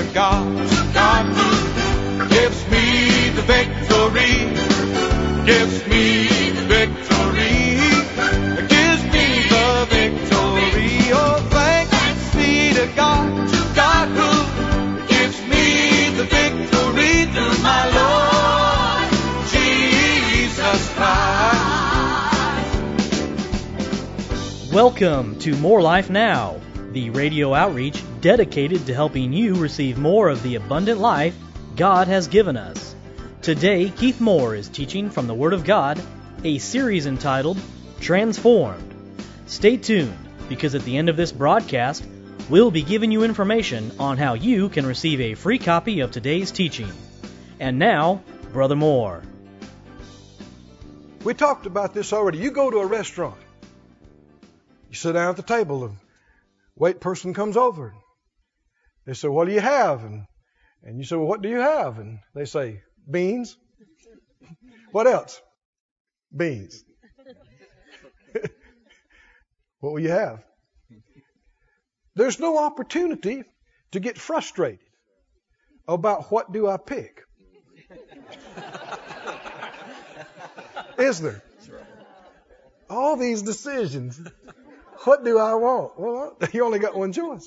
God who gives me the victory, gives me the victory, gives me the victory. Oh, thanks be to God who gives me the victory through my Lord Jesus Christ. Welcome to More Life Now, the radio outreach dedicated to helping you receive more of the abundant life God has given us. Today, Keith Moore is teaching from the Word of God, a series entitled Transformed. Stay tuned, because at the end of this broadcast, we'll be giving you information on how you can receive a free copy of today's teaching. And now, Brother Moore. We talked about this already. You go to a restaurant. You sit down at the table, and wait person comes over. They say, what do you have? And you say, well, what do you have? And they say, beans. What else? Beans. What will you have? There's no opportunity to get frustrated about what do I pick. Is there? All these decisions. What do I want? Well, you only got one choice.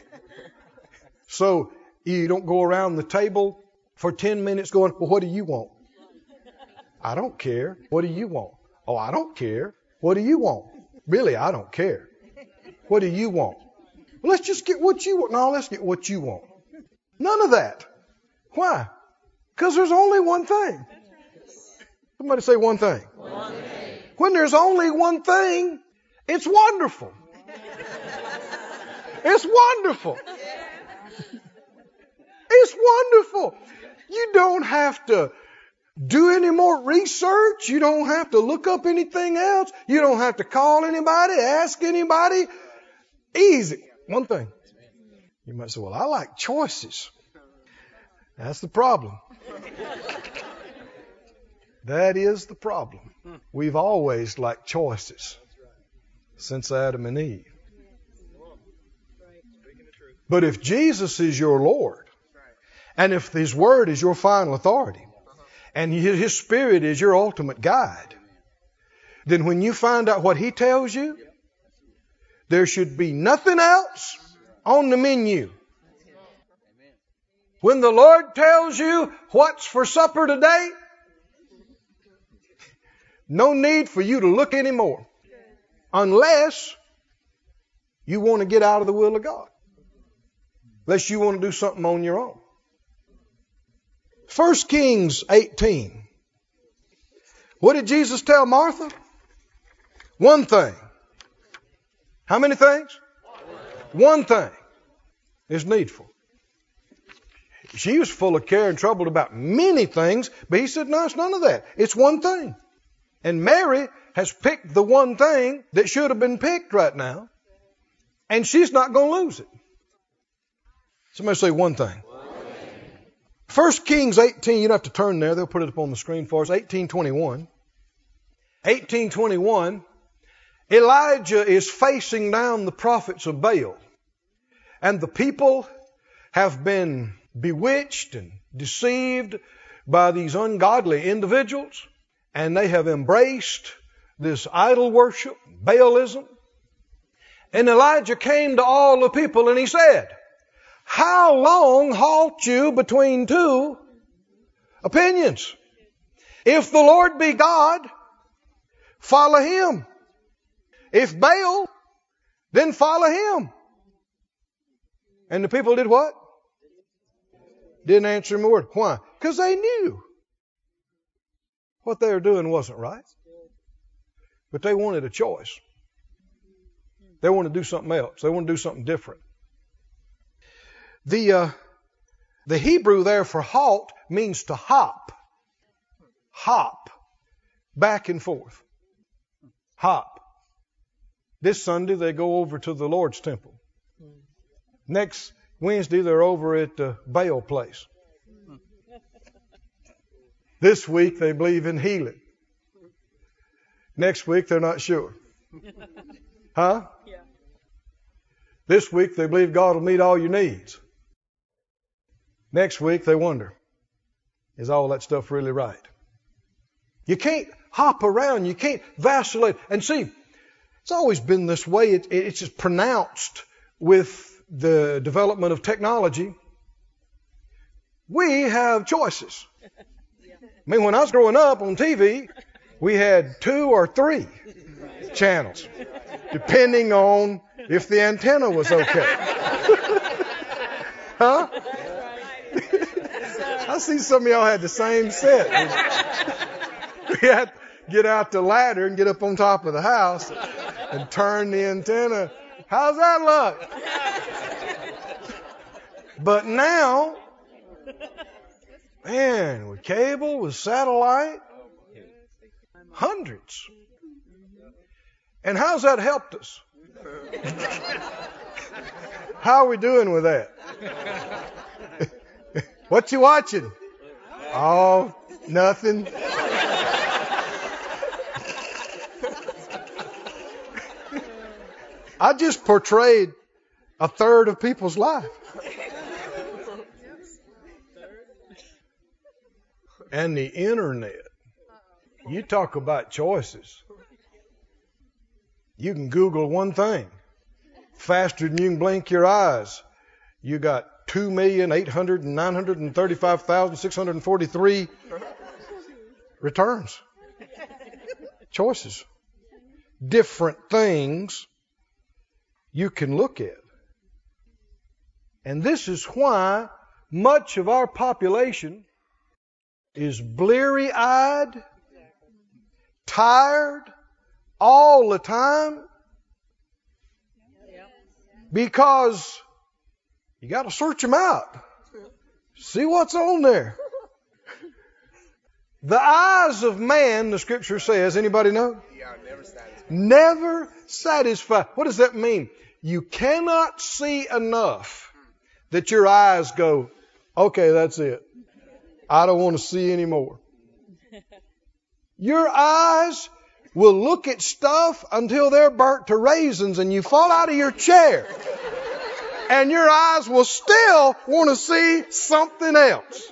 So you don't go around the table for 10 minutes going, well, what do you want? I don't care. What do you want? Oh, I don't care. What do you want? Really, I don't care. What do you want? Well, let's just get what you want. No, let's get what you want. None of that. Why? Because there's only one thing. Somebody say one thing. One thing. When there's only one thing, it's wonderful. It's wonderful. It's wonderful. You don't have to do any more research. You don't have to look up anything else. You don't have to call anybody, ask anybody. Easy. One thing. You might say, well, I like choices. That's the problem. That is the problem. We've always liked choices since Adam and Eve. But if Jesus is your Lord, and if His Word is your final authority, and His Spirit is your ultimate guide, then when you find out what He tells you, there should be nothing else on the menu. When the Lord tells you what's for supper today, no need for you to look anymore. Unless you want to get out of the will of God. Unless you want to do something on your own. 1 Kings 18. What did Jesus tell Martha? One thing. How many things? One thing is needful. She was full of care and troubled about many things, but He said, no, it's none of that. It's one thing. And Mary has picked the one thing that should have been picked right now, and she's not going to lose it. Somebody say one thing. 1 Kings 18, you don't have to turn there. They'll put it up on the screen for us. 18:21. 18:21. Elijah is facing down the prophets of Baal. And the people have been bewitched and deceived by these ungodly individuals. And they have embraced this idol worship, Baalism. And Elijah came to all the people and he said, how long halt you between two opinions? If the Lord be God, follow Him. If Baal, then follow him. And the people did what? Didn't answer him a word. Why? Because they knew what they were doing wasn't right. But they wanted a choice. They wanted to do something else. They wanted to do something different. The Hebrew there for halt means to hop. Hop. Back and forth. Hop. This Sunday they go over to the Lord's temple. Next Wednesday they're over at the Baal place. This week they believe in healing. Next week they're not sure. Huh? This week they believe God will meet all your needs. Next week they wonder, is all that stuff really right? You can't hop around. You can't vacillate. And see, it's always been this way. It's just pronounced with the development of technology. We have choices. I mean, when I was growing up on TV, we had 2 or 3 channels, depending on if the antenna was okay. Huh? I see some of y'all had the same set. We had to get out the ladder and get up on top of the house and turn the antenna. How's that look? But now, man, with cable, with satellite, hundreds. And how's that helped us? How are we doing with that? What you watching? Oh, nothing. I just portrayed a third of people's life. And the internet. You talk about choices. You can Google one thing. Faster than you can blink your eyes. You got 2,809,935,643 returns. Choices. Different things you can look at. And this is why much of our population is bleary-eyed, tired all the time, because you got to search them out. See what's on there. The eyes of man, the scripture says, anybody know? Never satisfied. What does that mean? You cannot see enough that your eyes go, okay, that's it. I don't want to see anymore. Your eyes will look at stuff until they're burnt to raisins and you fall out of your chair. And your eyes will still want to see something else.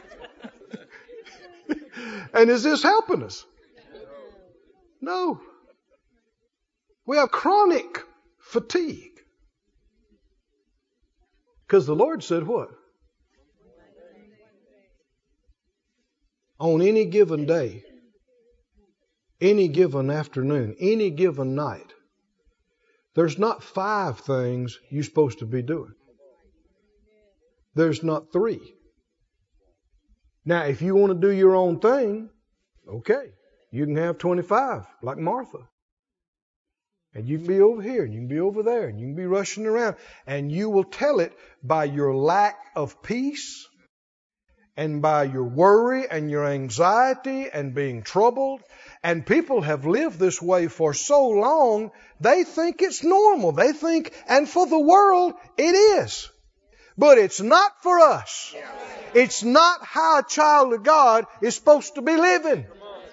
And is this helping us? No. We have chronic fatigue. Because the Lord said what? On any given day, any given afternoon, any given night, there's not 5 things you're supposed to be doing. There's not 3. Now, if you want to do your own thing, okay, you can have 25, like Martha. And you can be over here, and you can be over there, and you can be rushing around. And you will tell it by your lack of peace, and by your worry and your anxiety and being troubled. And people have lived this way for so long, they think it's normal. They think, and for the world, it is. But it's not for us. It's not how a child of God is supposed to be living.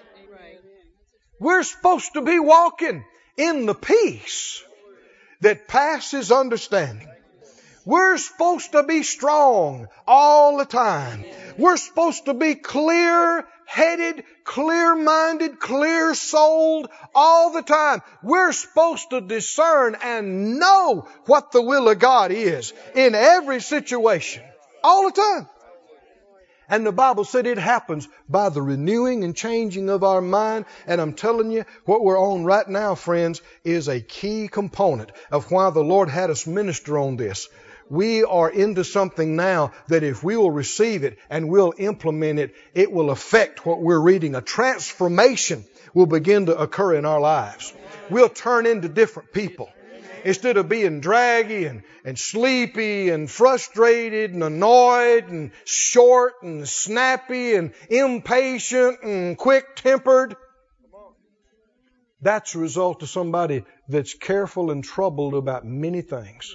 We're supposed to be walking in the peace that passes understanding. We're supposed to be strong all the time. We're supposed to be clear-headed, clear-minded, clear-souled all the time. We're supposed to discern and know what the will of God is in every situation, all the time. And the Bible said it happens by the renewing and changing of our mind. And I'm telling you, what we're on right now, friends, is a key component of why the Lord had us minister on this. We are into something now that if we will receive it and we'll implement it, it will affect what we're reading. A transformation will begin to occur in our lives. We'll turn into different people. Instead of being draggy and sleepy and frustrated and annoyed and short and snappy and impatient and quick-tempered. That's a result of somebody that's careful and troubled about many things.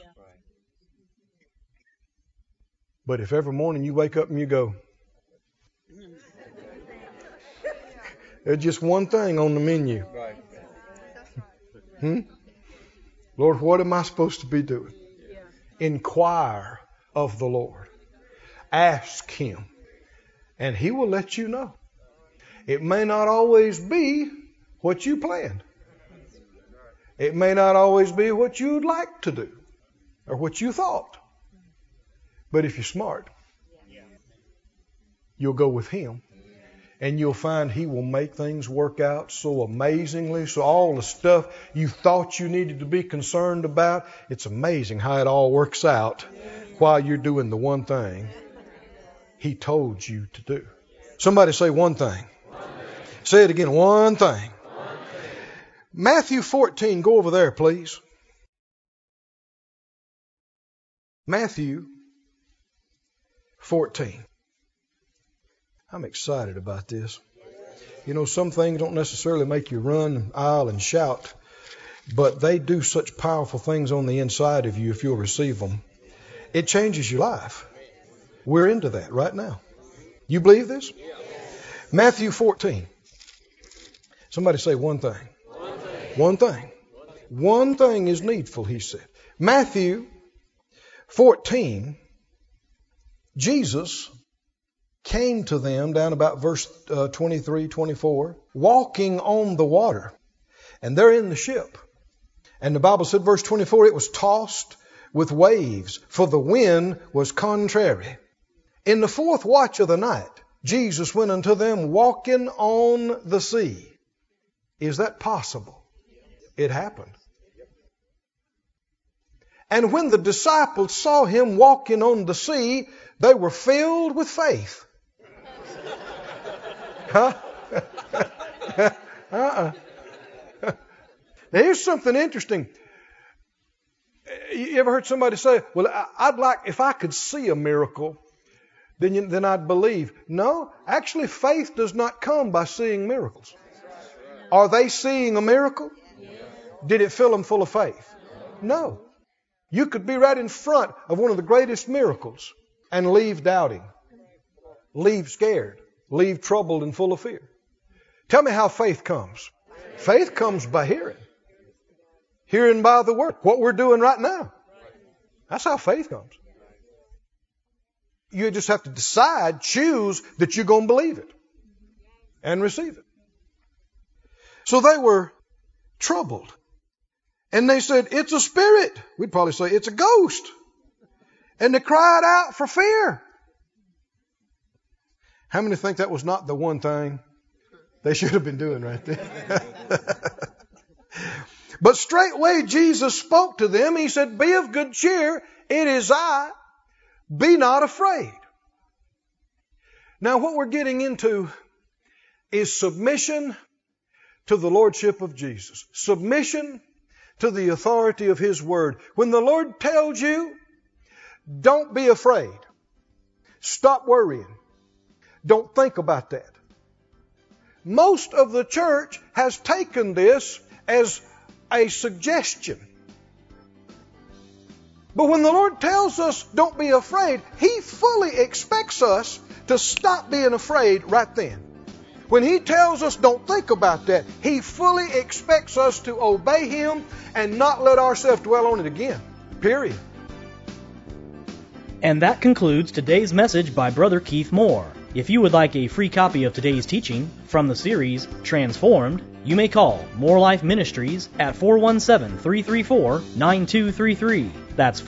But if every morning you wake up and you go, there's just one thing on the menu. Lord, what am I supposed to be doing? Inquire of the Lord. Ask Him, and He will let you know. It may not always be what you planned. It may not always be what you'd like to do or what you thought. But if you're smart, you'll go with Him, and you'll find He will make things work out so amazingly. So all the stuff you thought you needed to be concerned about, it's amazing how it all works out while you're doing the one thing He told you to do. Somebody say one thing. Say it again, one thing. Matthew 14, go over there, please. Matthew 14. I'm excited about this. You know, some things don't necessarily make you run the aisle and shout, but they do such powerful things on the inside of you if you'll receive them. It changes your life. We're into that right now. You believe this? Matthew 14. Somebody say one thing. One thing. One thing is needful, He said. Matthew 14, Jesus came to them down about verse 23, 24, walking on the water. And they're in the ship. And the Bible said, verse 24, it was tossed with waves, for the wind was contrary. In the fourth watch of the night, Jesus went unto them walking on the sea. Is that possible? It happened. And when the disciples saw Him walking on the sea, they were filled with faith. Huh? Here's something interesting. You ever heard somebody say, well, I'd like, if I could see a miracle, then I'd believe. No, actually faith does not come by seeing miracles. Are they seeing a miracle? Did it fill them full of faith? No. You could be right in front of one of the greatest miracles and leave doubting, leave scared, leave troubled and full of fear. Tell me how faith comes. Faith comes by hearing. Hearing by the word. What we're doing right now. That's how faith comes. You just have to decide, choose that you're going to believe it and receive it. So they were troubled. And they said, it's a spirit. We'd probably say it's a ghost. And they cried out for fear. How many think that was not the one thing they should have been doing right there? But straightway Jesus spoke to them. He said, be of good cheer. It is I. Be not afraid. Now what we're getting into is submission to the Lordship of Jesus. Submission to the authority of His Word. When the Lord tells you, don't be afraid. Stop worrying. Don't think about that. Most of the church has taken this as a suggestion. But when the Lord tells us, don't be afraid, He fully expects us to stop being afraid right then. When He tells us don't think about that, He fully expects us to obey Him and not let ourselves dwell on it again. Period. And that concludes today's message by Brother Keith Moore. If you would like a free copy of today's teaching from the series Transformed, you may call More Life Ministries at 417-334-9233. That's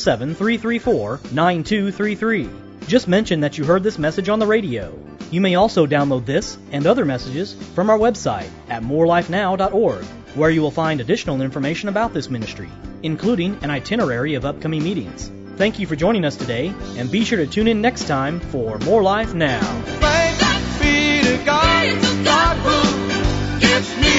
417-334-9233. Just mention that you heard this message on the radio. You may also download this and other messages from our website at morelifenow.org, where you will find additional information about this ministry, including an itinerary of upcoming meetings. Thank you for joining us today, and be sure to tune in next time for More Life Now. Thanks be to God, God who gives me